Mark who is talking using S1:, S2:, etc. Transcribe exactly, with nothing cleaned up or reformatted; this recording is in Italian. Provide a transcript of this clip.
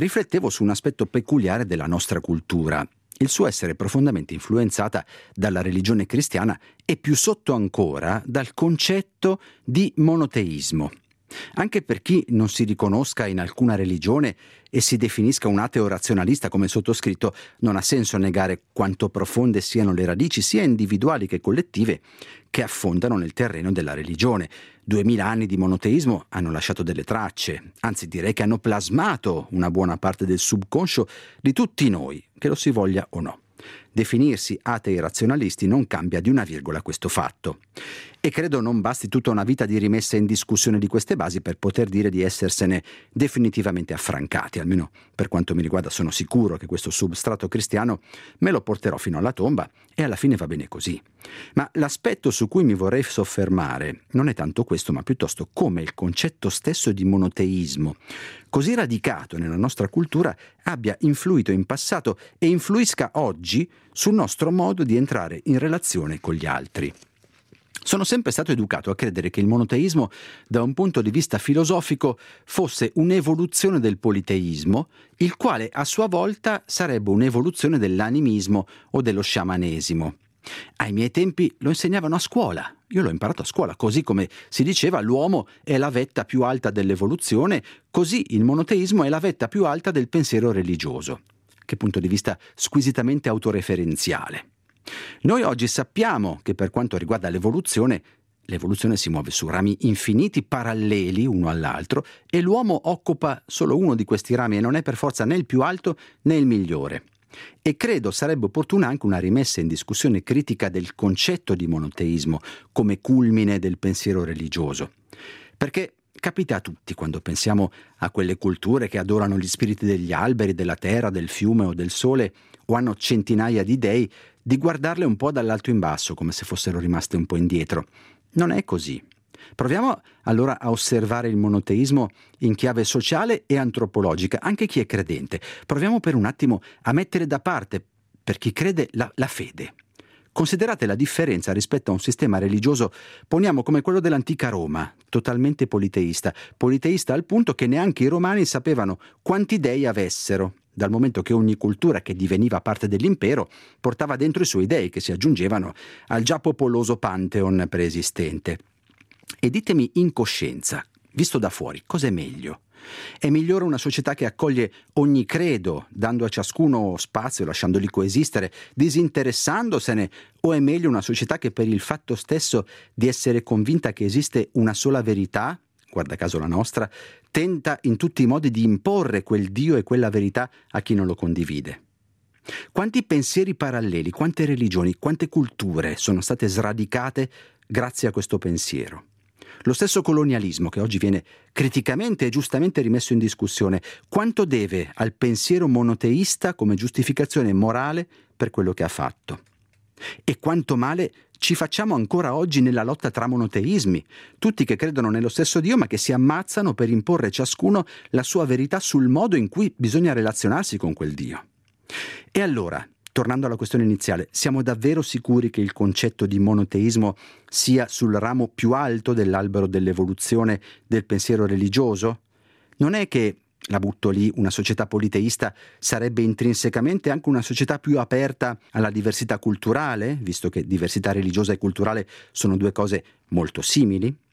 S1: riflettevo su un aspetto peculiare della nostra cultura, il suo essere profondamente influenzata dalla religione cristiana e più sotto ancora dal concetto di monoteismo. Anche per chi non si riconosca in alcuna religione e si definisca un ateo razionalista come sottoscritto, non ha senso negare quanto profonde siano le radici, sia individuali che collettive, che affondano nel terreno della religione. Duemila anni di monoteismo hanno lasciato delle tracce, anzi direi che hanno plasmato una buona parte del subconscio di tutti noi, che lo si voglia o no. Definirsi atei razionalisti non cambia di una virgola questo fatto. E credo non basti tutta una vita di rimessa in discussione di queste basi per poter dire di essersene definitivamente affrancati. Almeno per quanto mi riguarda sono sicuro che questo substrato cristiano me lo porterò fino alla tomba e alla fine va bene così. Ma l'aspetto su cui mi vorrei soffermare non è tanto questo, ma piuttosto come il concetto stesso di monoteismo, così radicato nella nostra cultura, abbia influito in passato e influisca oggi sul nostro modo di entrare in relazione con gli altri. Sono sempre stato educato a credere che il monoteismo, da un punto di vista filosofico, fosse un'evoluzione del politeismo, il quale a sua volta sarebbe un'evoluzione dell'animismo o dello sciamanesimo. Ai miei tempi lo insegnavano a scuola, io l'ho imparato a scuola, così come si diceva l'uomo è la vetta più alta dell'evoluzione, così il monoteismo è la vetta più alta del pensiero religioso. Che punto di vista squisitamente autoreferenziale. Noi oggi sappiamo che per quanto riguarda l'evoluzione, l'evoluzione si muove su rami infiniti paralleli uno all'altro e l'uomo occupa solo uno di questi rami e non è per forza né il più alto né il migliore. E credo sarebbe opportuna anche una rimessa in discussione critica del concetto di monoteismo come culmine del pensiero religioso. Perché capita a tutti quando pensiamo a quelle culture che adorano gli spiriti degli alberi, della terra, del fiume o del sole o hanno centinaia di dei, di guardarle un po' dall'alto in basso come se fossero rimaste un po' indietro. Non è così. Proviamo allora a osservare il monoteismo in chiave sociale e antropologica, anche chi è credente. Proviamo per un attimo a mettere da parte, per chi crede, la, la fede. Considerate la differenza rispetto a un sistema religioso, poniamo come quello dell'antica Roma, totalmente politeista, politeista al punto che neanche i romani sapevano quanti dei avessero, dal momento che ogni cultura che diveniva parte dell'impero portava dentro i suoi dei che si aggiungevano al già popoloso pantheon preesistente. E ditemi in coscienza, visto da fuori, cos'è meglio? È migliore una società che accoglie ogni credo, dando a ciascuno spazio, lasciandoli coesistere, disinteressandosene, o è meglio una società che per il fatto stesso di essere convinta che esiste una sola verità, guarda caso la nostra, tenta in tutti i modi di imporre quel Dio e quella verità a chi non lo condivide? Quanti pensieri paralleli, quante religioni, quante culture sono state sradicate grazie a questo pensiero? Lo stesso colonialismo, che oggi viene criticamente e giustamente rimesso in discussione, quanto deve al pensiero monoteista come giustificazione morale per quello che ha fatto? E quanto male ci facciamo ancora oggi nella lotta tra monoteismi, tutti che credono nello stesso Dio ma che si ammazzano per imporre ciascuno la sua verità sul modo in cui bisogna relazionarsi con quel Dio. E allora, tornando alla questione iniziale, siamo davvero sicuri che il concetto di monoteismo sia sul ramo più alto dell'albero dell'evoluzione del pensiero religioso? Non è che, la butto lì, una società politeista sarebbe intrinsecamente anche una società più aperta alla diversità culturale, visto che diversità religiosa e culturale sono due cose molto simili?